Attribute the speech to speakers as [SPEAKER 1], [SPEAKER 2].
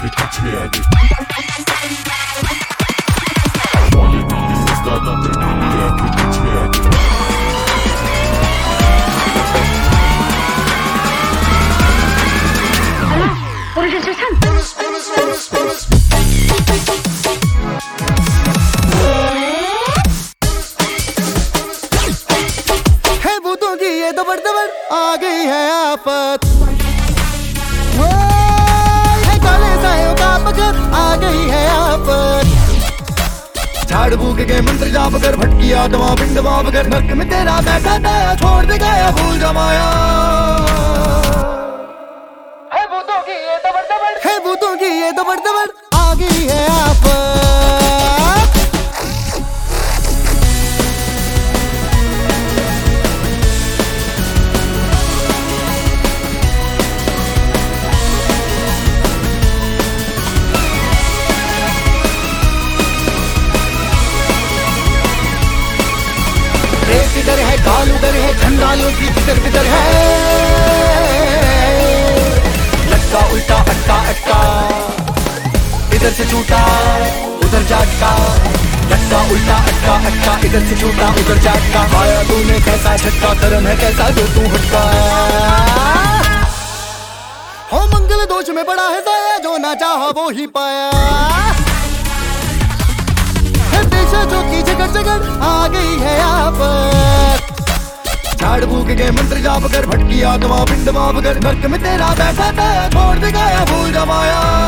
[SPEAKER 1] que caceado. Olha menino, está na terminha que caceado.
[SPEAKER 2] Polis sen.
[SPEAKER 3] है भूतों की ये दबड़ दबड़ आ गई है आफत। है काले सायों का पकड़ आ गई है आफत। झाड़ फूक के मंत्र जाप कर भटकी आत्मा पिंड माप कर नर्क में तेरा बैठा दया छोड़ दे गया भूल जमाया। है भूतों की ये दबड़ दबड़, है भूतों की ये दबड़ दबड़ आ गई है आफत। किधर है काल उधर है झंडालों की किधर किधर है। लटका उल्टा अटका अटका इधर से छूटा उधर जाटका। लटका उल्टा अटका अटका इधर से छूटा उधर जाटका। आया तूने कैसा झटका कर्म है कैसा जो तू हटका। हो मंगल दोष में बड़ा है दया जो ना चाहा वो ही पाया। जो की जगड़ जगड़ आ गई है आफत। झाड़ फूक के मंत्र जाप कर भटकी आत्मा पिंड माप कर नर्क में तेरा बैठा था छोड़ दे गया भूल जमाया।